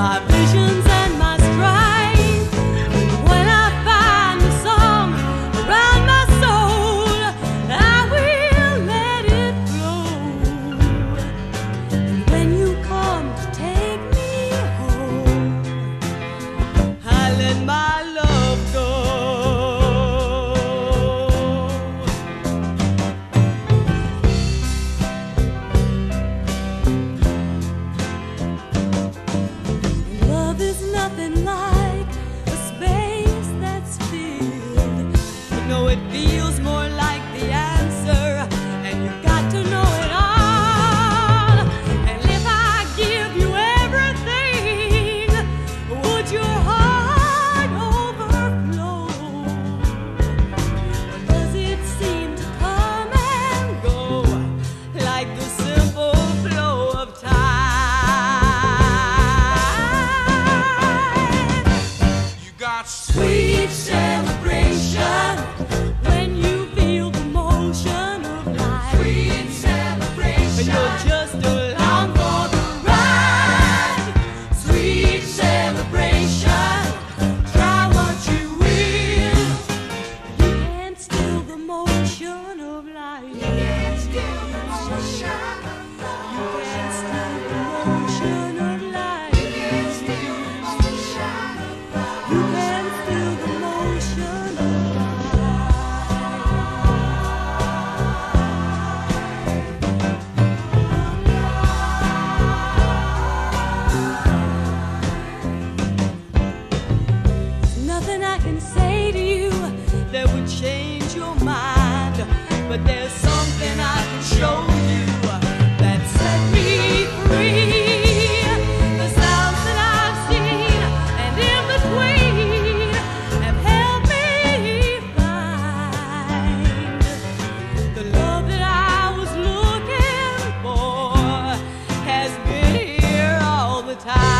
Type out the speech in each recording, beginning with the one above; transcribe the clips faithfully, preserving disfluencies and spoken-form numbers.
my visions and my strife. When I find the song around my soul, I will let it flow. And when you come to take me home, I let my love go. Love is nothing like a space that's filled. You know it feels more like the answer, and you got to know it all. And if I give you everything, would your heart overflow? Or does it seem to come and go like the simple flow of time? You got Sweet celebration when you feel the motion of life. sweet celebration. You're just along for the ride. Sweet celebration. Try what you will. You can't still the motion of life. You can't still the motion of life. You can't still the motion of life. You can't still the motion of life. You can't still the motion of There's nothing I can say to you that would change your mind, but there's something I can show you that set me free. The sounds that I've seen and in between have helped me find the love that I was looking for has been here all the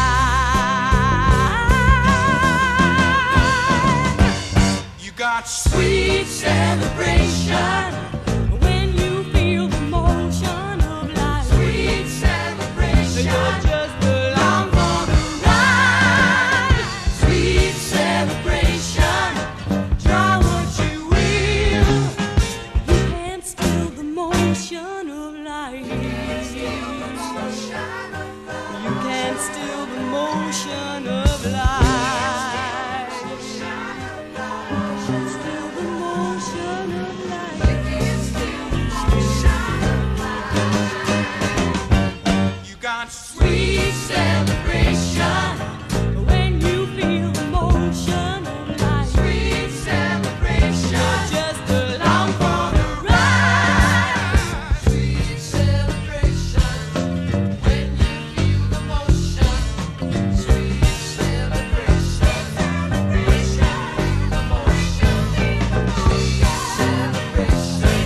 time. You got Sweet celebration when you feel the motion of life. sweet celebration. You're just along for the ride. Sweet celebration. Try what you will. You can't steal the motion of life. You can't steal the motion of life. Still the motion of life. You got Sweet celebration when you feel the motion of life. sweet celebration. You're just along for the ride. Sweet celebration. When you feel the motion. Sweet celebration. Celebration. The motion. Sweet celebration.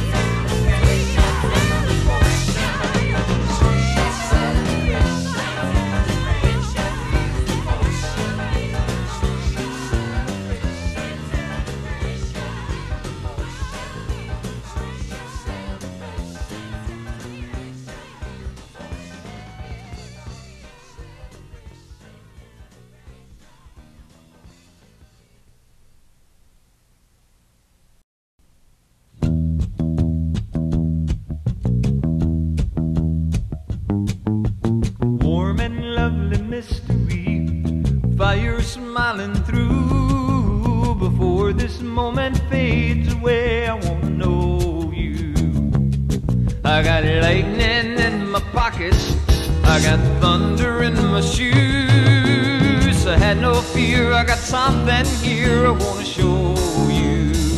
Warm and lovely mystery, fire smiling through. Before this moment fades away, I wanna know you. I got lightning in my pockets, I got thunder in my shoes. I had no fear, I got something here I wanna show you.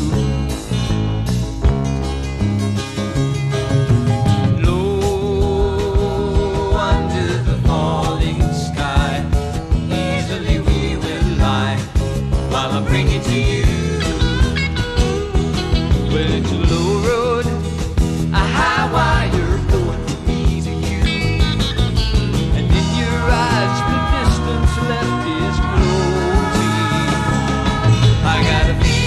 Low under the falling sky, easily we will lie while I bring it to you. Well, it's a low road, a high wire going from me to you. And in your eyes, the distance left is closing. I got a feeling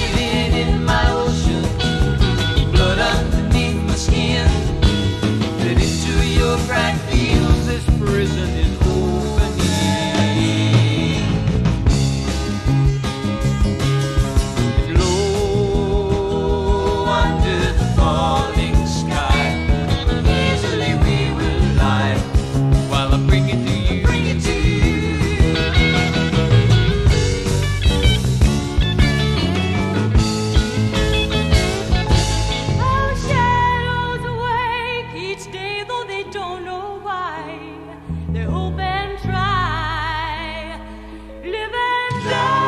they hope and try, live and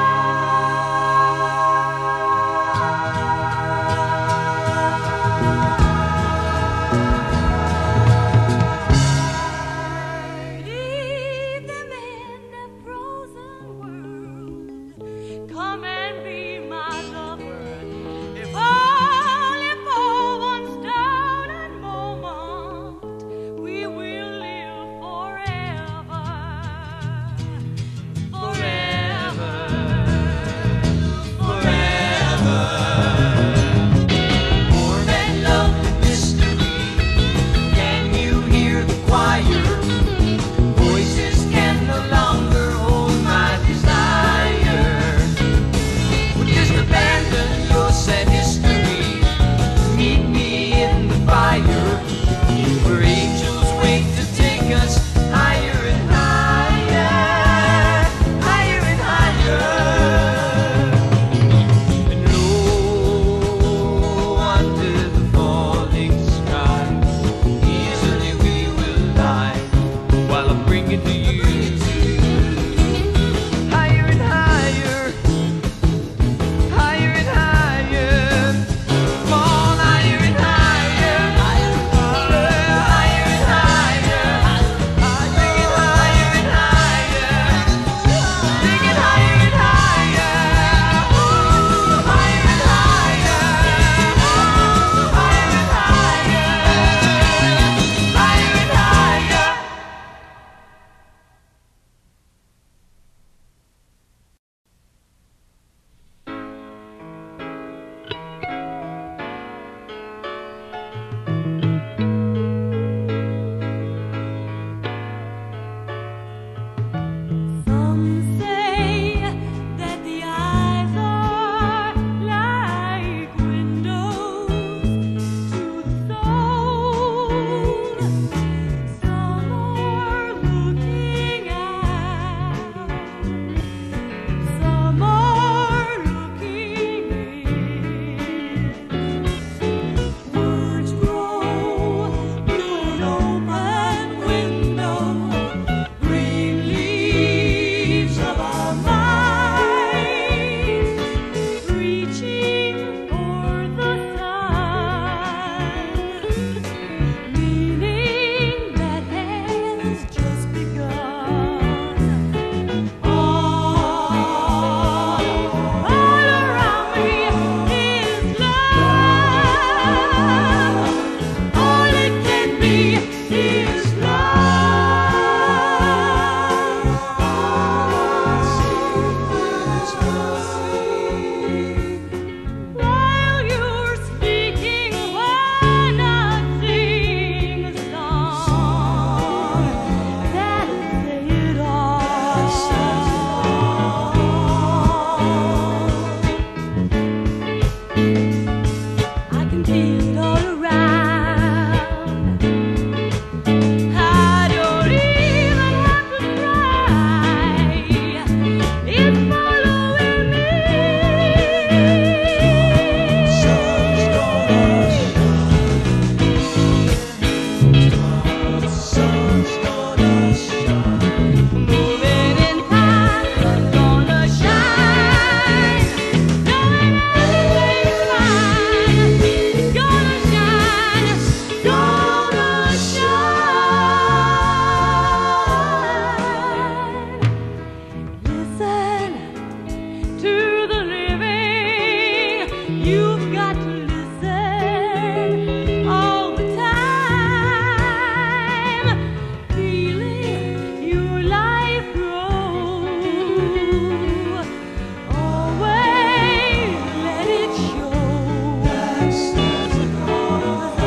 die. Leave them in a frozen world. Come and be my lover, if only for one stolen moment. We will live forever, forever, forever. Warm and lovely mystery. Can you hear the choir? Voices can no longer hold my desire. Well, just abandon your sad history. Meet me in the fire, where angels wait to take us higher and higher, higher and higher. And low under the falling sky, easily we will die, while I bring it to you. Higher and higher, higher and higher. Come on, higher and higher, higher and higher. Bring it higher and higher. Bring it higher and higher. Ooh, higher and higher. Ooh, higher and higher. Higher and higher. Some say that the eyes are like windows to the soul. Some are looking out, some are looking in. Words grow through an open window, green leaves of our minds, reaching for the sun, meaning that has just begun. All, all around me is love. All it can be is love. While you're speaking, why not sing a song that'll say it all? I can feel it all around. I don't even have to try. It's following me. Sun's gonna shine. Sun's gonna shine. Moving in time, sun's gonna shine. Knowing everything's fine. Gonna shine, gonna shine. Listen to the living. You've got to listen all the time. Feeling your life grow. Always let it show. That Santa Claus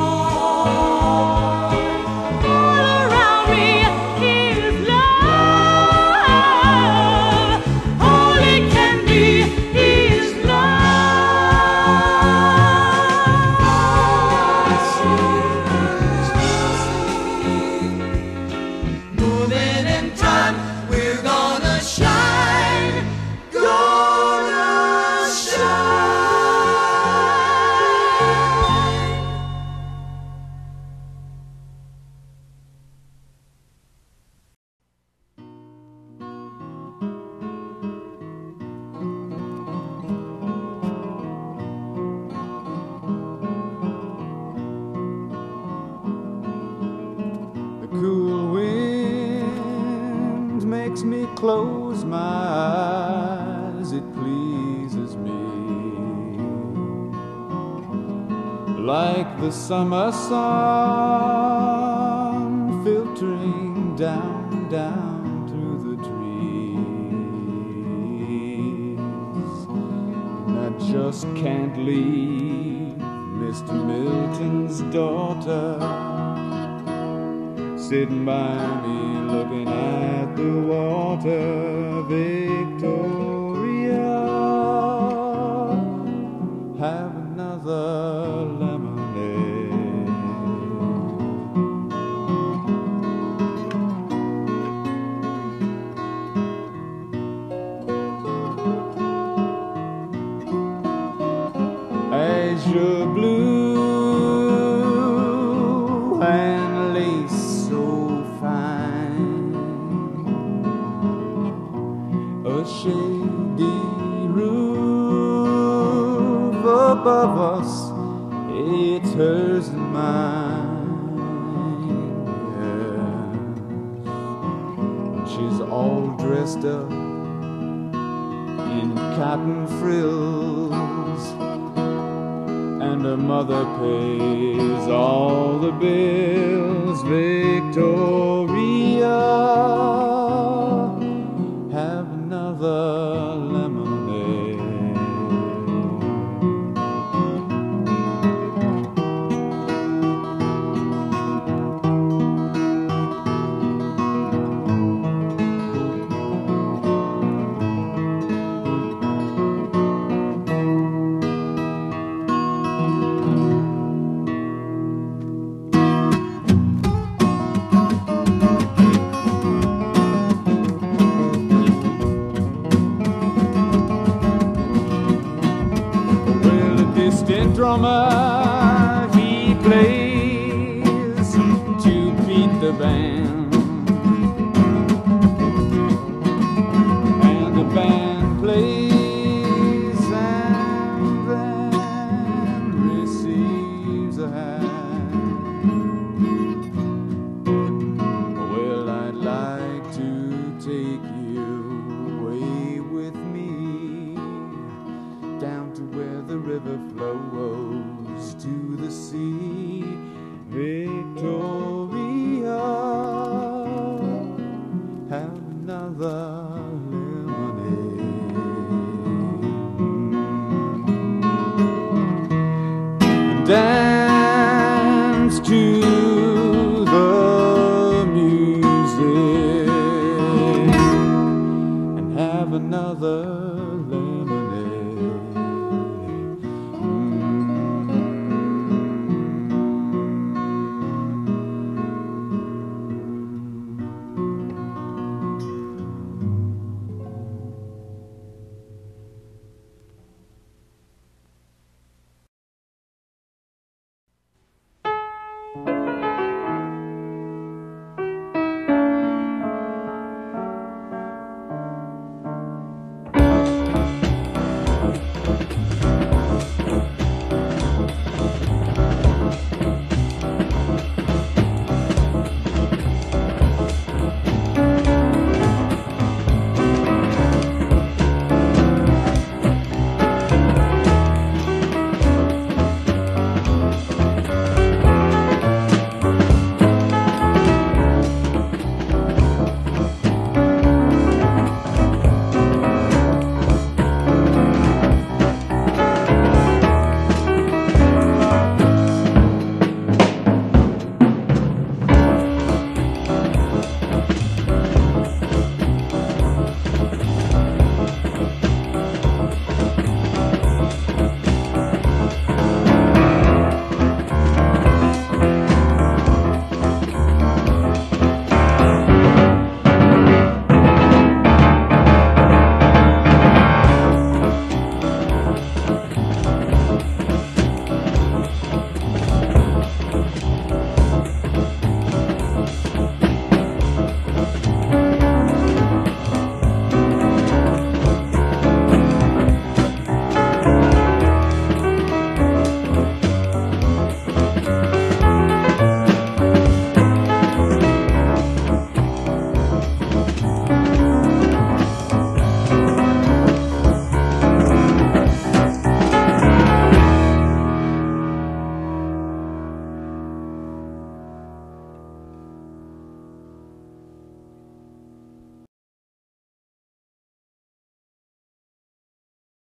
all around me is love. All it can be is love. Moving in time, we're gonna shine, gonna shine. makes me close my eyes, it pleases me. Like the summer sun filtering down, down through the trees. And I just can't leave Mister Milton's daughter sitting by me looking at the water. Victoria, have another lemonade. Azure blue and lace so fine, a shady roof above us, it's hers and mine, yes. She's all dressed up in cotton frills, and her mother pays all the bills. Victoria,